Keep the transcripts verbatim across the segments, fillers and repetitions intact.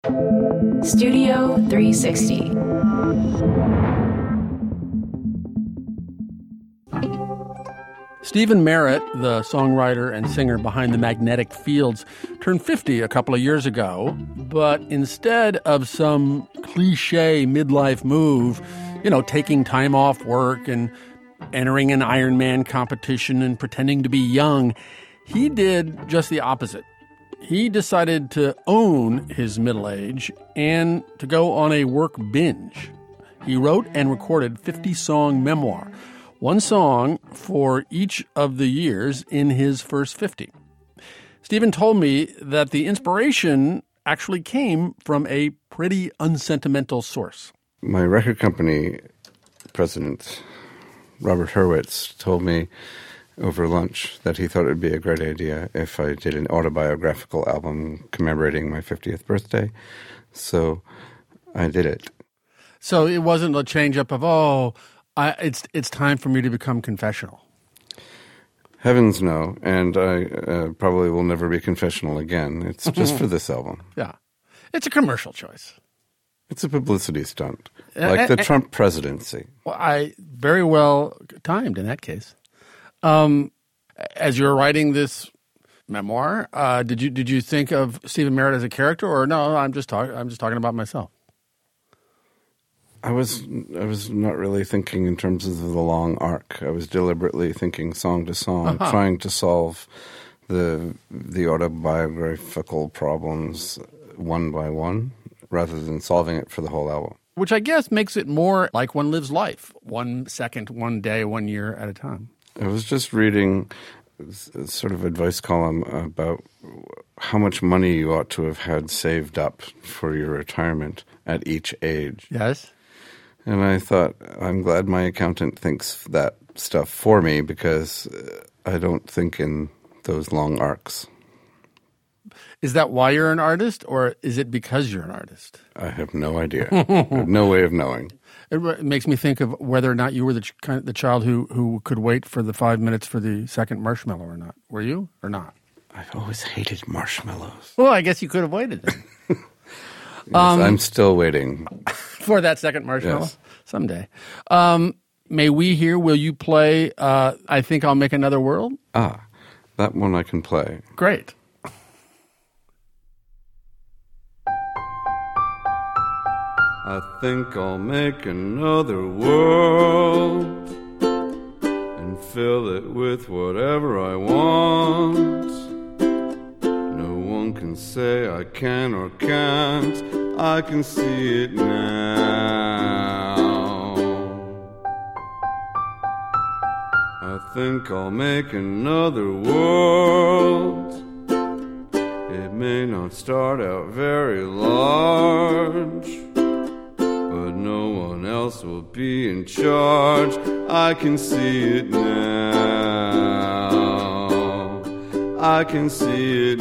Studio three sixty. Stephen Merritt, the songwriter and singer behind the Magnetic Fields, turned fifty a couple of years ago, but instead of some cliche midlife move, you know, taking time off work and entering an Ironman competition and pretending to be young, he did just the opposite. He decided to own his middle age and to go on a work binge. He wrote and recorded fifty-song memoir, one song for each of the years in his first fifty. Stephen told me that the inspiration actually came from a pretty unsentimental source. My record company president, Robert Hurwitz, told me over lunch that he thought it would be a great idea if I did an autobiographical album commemorating my fiftieth birthday. So I did it. So it wasn't a change up of, oh, I, it's it's time for me to become confessional. Heavens no, and I uh, probably will never be confessional again. It's just for this album. Yeah. It's a commercial choice. It's a publicity stunt, like the uh, uh, Trump presidency. Well, I very well timed in that case. Um, as you were writing this memoir, uh, did you did you think of Stephen Merritt as a character, or no? I'm just talking. I'm just talking about myself. I was I was not really thinking in terms of the long arc. I was deliberately thinking song to song, uh-huh. trying to solve the the autobiographical problems one by one, rather than solving it for the whole album. Which I guess makes it more like one lives life, one second, one day, one year at a time. I was just reading a sort of advice column about how much money you ought to have had saved up for your retirement at each age. Yes. And I thought, I'm glad my accountant thinks that stuff for me, because I don't think in those long arcs. Is that why you're an artist, or is it because you're an artist? I have no idea. I have no way of knowing. It makes me think of whether or not you were the ch- kind of the child who, who could wait for the five minutes for the second marshmallow or not. Were you or not? I've always hated marshmallows. Well, I guess you could have waited. Yes, um, I'm still waiting. For that second marshmallow? Yes. Someday. Um, may we hear, will you play uh, I Think I'll Make Another World? Ah, that one I can play. Great. I think I'll make another world and fill it with whatever I want. No one can say I can or can't. I can see it now. I think I'll make another world. It may not start out very large, but no one else will be in charge. I can see it now. I can see it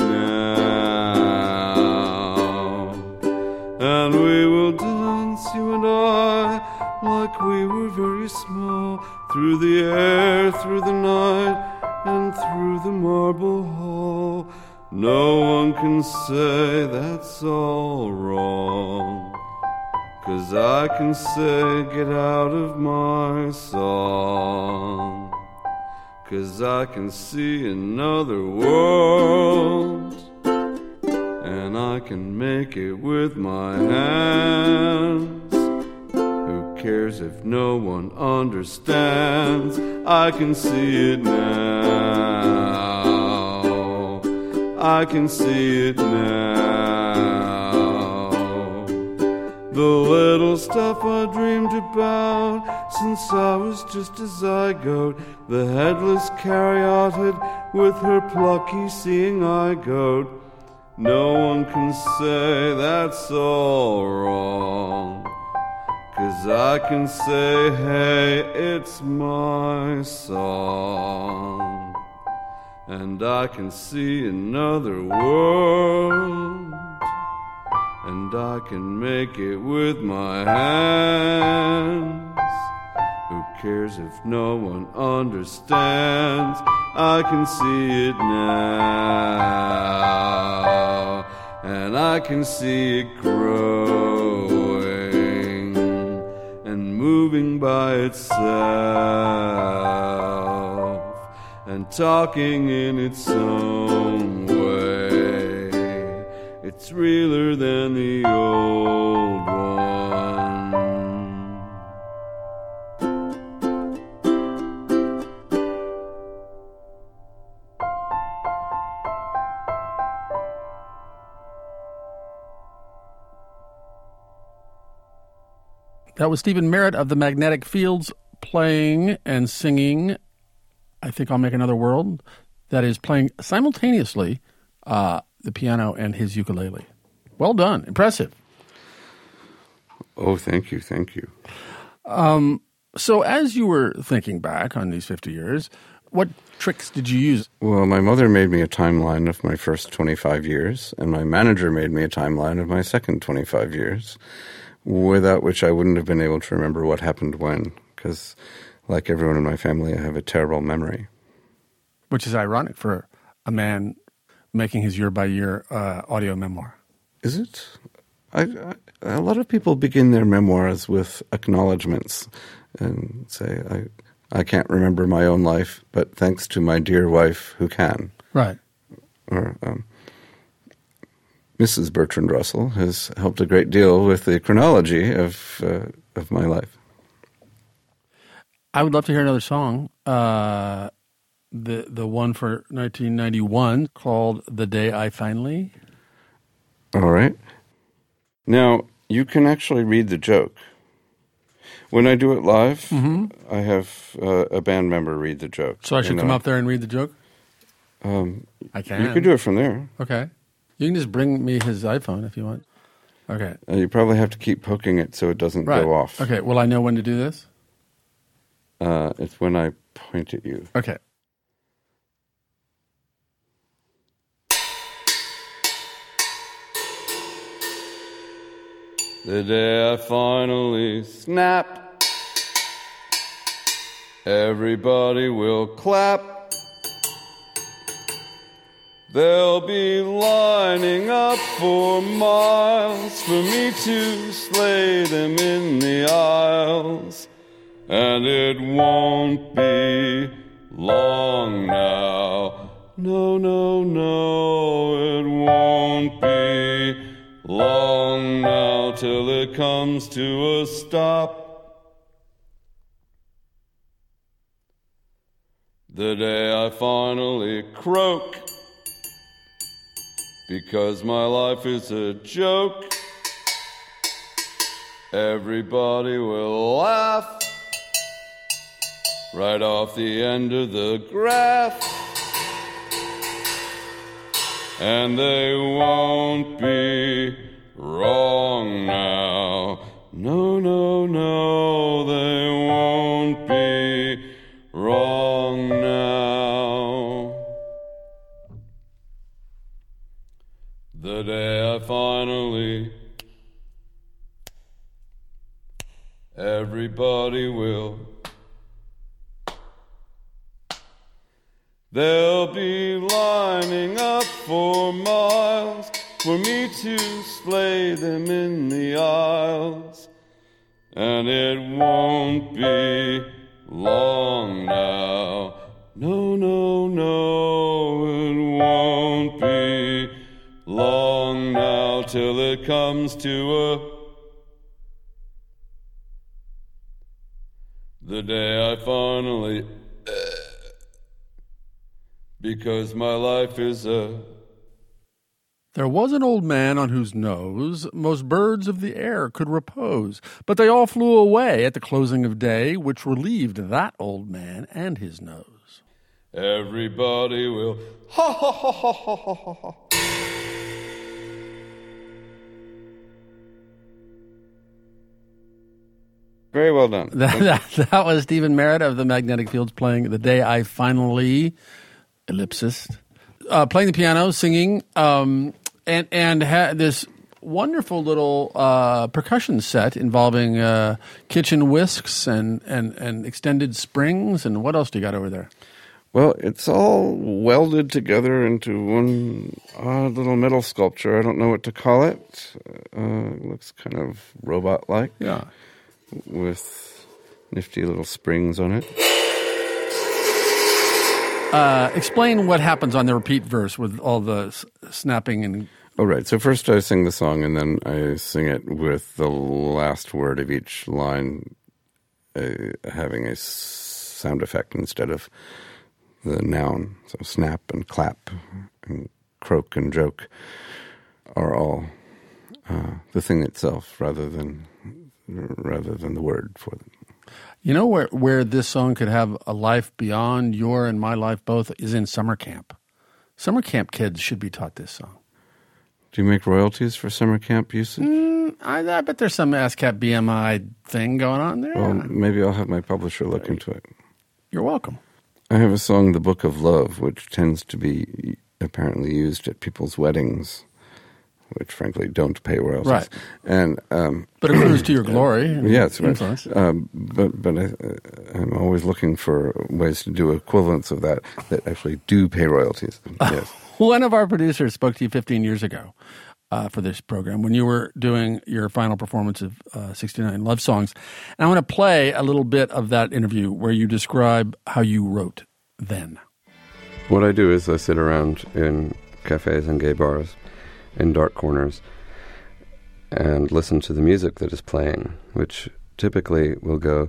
now. And we will dance, you and I, like we were very small, through the air, through the night, and through the marble hall. No one can say that's all wrong, 'cause I can say get out of my song, 'cause I can see another world, and I can make it with my hands. Who cares if no one understands? I can see it now. I can see it now. The little stuff I dreamed about since I was just a zygote, the headless caryatid with her plucky seeing-eye goat. No one can say that's all wrong, 'cause I can say, hey, it's my song, and I can see another world, and I can make it with my hands. Who cares if no one understands? I can see it now. and I can see it growing and moving by itself and talking in its own way. It's realer than the old one. That was Stephen Merritt of the Magnetic Fields playing and singing I Think I'll Make Another World. That is playing simultaneously uh, the piano and his ukulele. Well done. Impressive. Oh, thank you. Thank you. Um, so as you were thinking back on these fifty years, what tricks did you use? Well, my mother made me a timeline of my first twenty-five years, and my manager made me a timeline of my second twenty-five years, without which I wouldn't have been able to remember what happened when, because like everyone in my family, I have a terrible memory. Which is ironic for a man making his year-by-year uh, audio memoir. Is it? I, I, a lot of people begin their memoirs with acknowledgments and say, I, I can't remember my own life, but thanks to my dear wife who can. Right. Or um, Missus Bertrand Russell has helped a great deal with the chronology of uh, of my life. I would love to hear another song. Uh, the the one for nineteen ninety-one called "The Day I Finally." All right. Now, you can actually read the joke. When I do it live, mm-hmm. I have uh, a band member read the joke. So I should come I, up there and read the joke? Um, I can. You can do it from there. Okay. You can just bring me his iPhone if you want. Okay. Uh, you probably have to keep poking it so it doesn't right. go off. Okay. Will I know when to do this? Uh, it's when I point at you. Okay. The day I finally snap, everybody will clap. They'll be lining up for miles for me to slay them in the aisles. And it won't be long now. No, no, no, it won't be long now till it comes to a stop. The day I finally croak, because my life is a joke, everybody will laugh right off the end of the graph. And they won't be wrong now. No, no, no, they won't be wrong now. The day I finally, everybody will. They'll be lining up for miles for me to slay them in the aisles. And it won't be long now. No, no, no, it won't be long now till it comes to a... The day I finally... Because my life is a... There was an old man on whose nose most birds of the air could repose, but they all flew away at the closing of day, which relieved that old man and his nose. Everybody will... Ha, ha, ha, ha, ha, ha, ha. Very well done. That, that, that was Stephen Merritt of the Magnetic Fields playing The Day I Finally... Ellipsis, uh, playing the piano, singing, um, and and had this wonderful little uh, percussion set involving uh, kitchen whisks and, and, and extended springs. And what else do you got over there? Well, it's all welded together into one odd little metal sculpture. I don't know what to call it. Uh, it looks kind of robot-like. Yeah. With nifty little springs on it. Uh, explain what happens on the repeat verse with all the s- snapping and... Oh, right. So first I sing the song, and then I sing it with the last word of each line uh, having a s- sound effect instead of the noun. So snap and clap and croak and joke are all uh, the thing itself rather than rather than the word for them. You know where, where this song could have a life beyond your and my life both is in summer camp. Summer camp kids should be taught this song. Do you make royalties for summer camp usage? Mm, I, I bet there's some ASCAP B M I thing going on there. Well, maybe I'll have my publisher look into it. You're welcome. I have a song, The Book of Love, which tends to be apparently used at people's weddings, which frankly don't pay royalties. Right. And um, But it accrues to your glory. And yeah, it's right. influence. Um, but but I, I'm always looking for ways to do equivalents of that that actually do pay royalties. Yes. One of our producers spoke to you fifteen years ago uh, for this program when you were doing your final performance of uh, sixty-nine Love Songs. And I want to play a little bit of that interview where you describe how you wrote then. What I do is I sit around in cafes and gay bars in dark corners and listen to the music that is playing, which typically will go,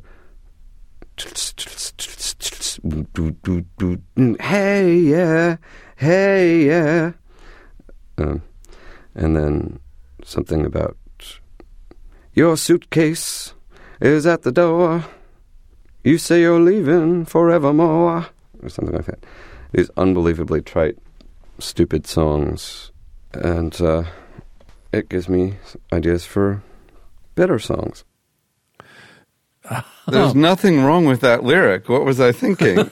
hey, yeah, hey, yeah. Um, and then something about, your suitcase is at the door. You say you're leaving forevermore. Or something like that. These unbelievably trite, stupid songs. And uh, it gives me ideas for better songs. There's nothing wrong with that lyric. What was I thinking?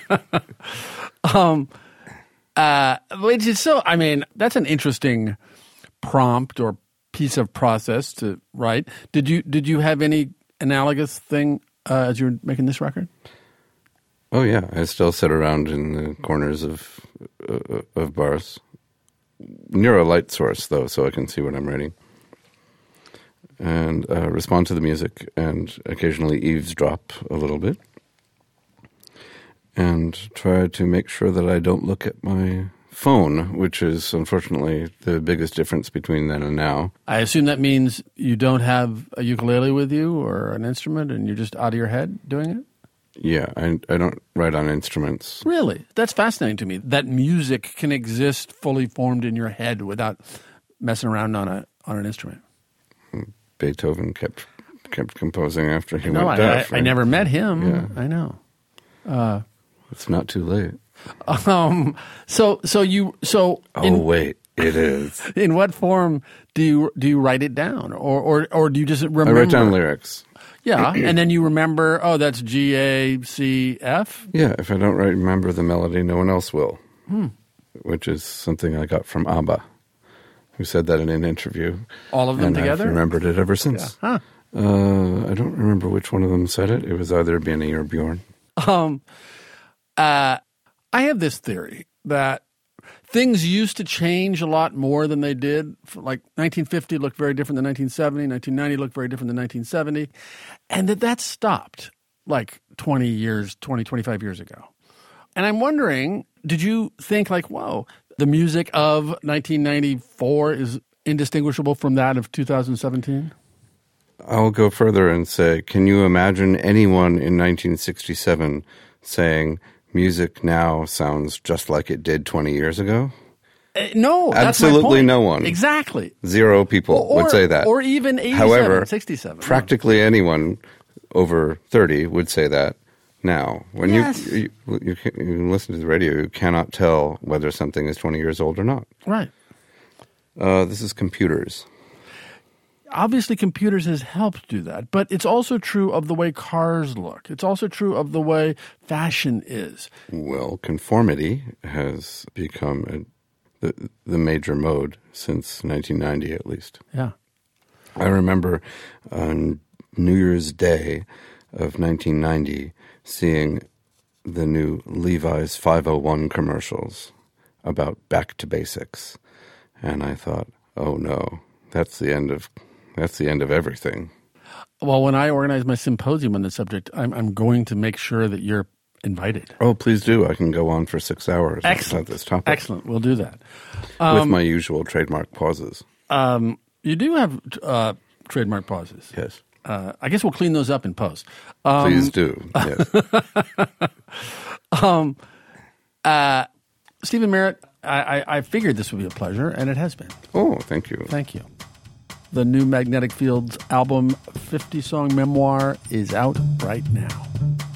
um, uh, which is so, I mean, that's an interesting prompt or piece of process to write. Did you did you have any analogous thing uh, as you were making this record? Oh, yeah. I still sit around in the corners of uh, of bars. Near a light source, though, so I can see what I'm writing. And uh, respond to the music and occasionally eavesdrop a little bit. And try to make sure that I don't look at my phone, which is unfortunately the biggest difference between then and now. I assume that means you don't have a ukulele with you or an instrument and you're just out of your head doing it? Yeah, I, I don't write on instruments. Really? That's fascinating to me, that music can exist fully formed in your head without messing around on a on an instrument. Beethoven kept kept composing after he No, went I, deaf. I, I never met him. Yeah. I know. Uh, It's not too late. um, so so you so Oh, in, wait, it is. in what form do you do you write it down, or or or do you just remember? I write down lyrics. Yeah, and then you remember. Oh, that's G A C F. Yeah, if I don't remember the melody, no one else will. Hmm. Which is something I got from ABBA, who said that in an interview. All of them and together? I've remembered it ever since. Yeah. Huh. Uh, I don't remember which one of them said it. It was either Benny or Bjorn. Um, uh, I have this theory that things used to change a lot more than they did. Like nineteen fifty looked very different than nineteen seventy. nineteen ninety looked very different than nineteen seventy. And that that stopped like twenty years, twenty, twenty-five years ago. And I'm wondering, did you think like, whoa, the music of nineteen ninety-four is indistinguishable from that of two thousand seventeen? I'll go further and say, can you imagine anyone in nineteen sixty-seven saying music now sounds just like it did twenty years ago? Uh, no, that's Absolutely my point. no one. Exactly. Zero people Or, would say that. Or even eighty-seven, However, sixty-seven. practically anyone over thirty would say that now. When Yes. you, you, you, can, you listen to the radio, you cannot tell whether something is twenty years old or not. Right. Uh, this is computers. Obviously, computers has helped do that, but it's also true of the way cars look. It's also true of the way fashion is. Well, conformity has become a, the, the major mode since nineteen ninety, at least. Yeah. I remember on New Year's Day of nineteen ninety seeing the new Levi's five oh one commercials about back to basics. And I thought, oh no, that's the end of that's the end of everything. Well, when I organize my symposium on the subject, I'm, I'm going to make sure that you're invited. Oh, please do. I can go on for six hours Excellent. on this topic. Excellent. We'll do that. Um, With my usual trademark pauses. Um, you do have uh, trademark pauses. Yes. Uh, I guess we'll clean those up in post. Um, Please do. Yes. um, uh, Stephen Merritt, I, I, I figured this would be a pleasure, and it has been. Oh, thank you. Thank you. The new Magnetic Fields album, fifty-song memoir, is out right now.